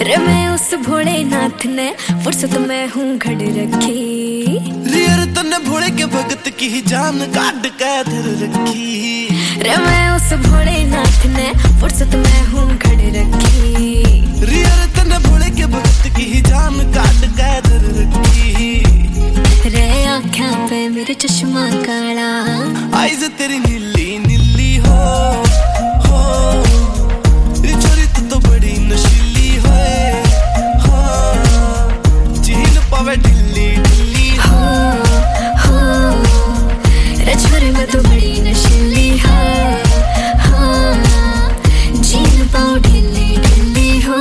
रे मैं उस भोलेनाथ ने फुर्सत में हूँ घड़ रखी। रियर तने भोले के भगत की जान काट के धर रखी। रे मैं उस भोलेनाथ ने फुर्सत में हूँ घड़ रखी। रियर तने भोले के भगत की जान काट के धर रखी। रे आँखों पे मेरे चश्मा काला, आईज तेरी नीली नीली हो छोरी तू तो बड़ी नशीली है। चीन पावे ढिल्ली ढिल्ली हो रे छोरे मैं तो बड़ी नशीली है। जीन पाओ ढिल्ली ढिल्ली हो।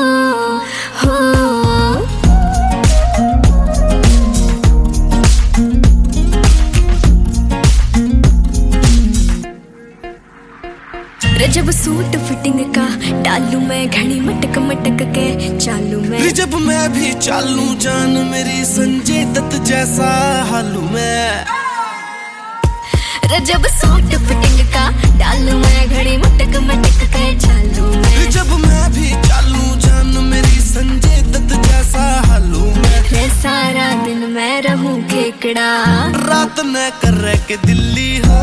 रे जब सूट फिटिंग का डालू मैं घड़ी मटक मटक के चालू मैं। जब मैं भी चालू जान मेरी संजय दत्त जैसा हालू मैं। रे जब सूट फिटिंग का डालू मैं घड़ी मटक मटक के चालू मैं। जब मैं भी चालू जान मेरी संजय दत्त जैसा हालू मैं। रे सारा दिन मैं रहूं खेकड़ा, रात न कर के दिल्ली हो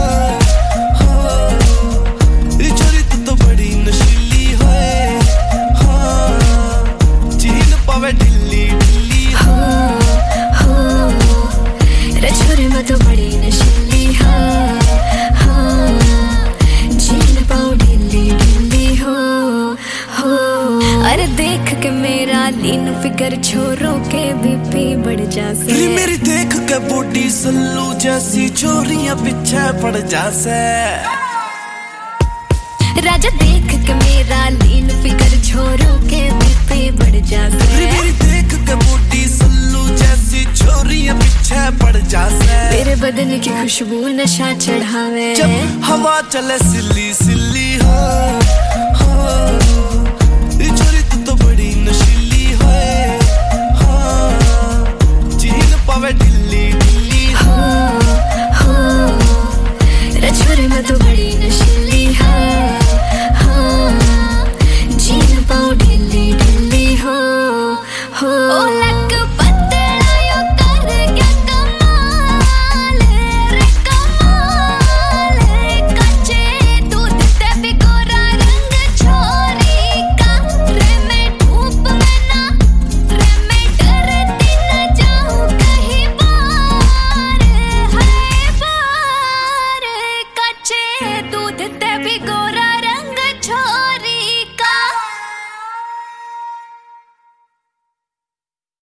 छोरी तू तो बड़ी नशीली है। चीन पावे ढिल्ली ढिल्ली हो रे छोरे मैं तो बड़ी नशीली है। जीन पाओ ढिल्ली ढिल्ली हो। अरे देख के मेरा लीन फिगर छोरों के बीपी बढ़ जासे। मेरी देख के बॉडी सल्लू जैसी छोरियां पीछे पड़ जासे। राजा देख के मेरा लीन फिगर छोरों के बीपी बढ़ जासे। मेरी देख के बॉडी सल्लू जैसी छोरियां पीछे पड़ जासे। मेरे बदन की खुशबू नशा चढ़ावे, जब हवा चले सिल्ली सिल्ली हो छोरी तू तो बड़ी नशीली है। चीन पावे ढिल्ली ढिल्ली हो।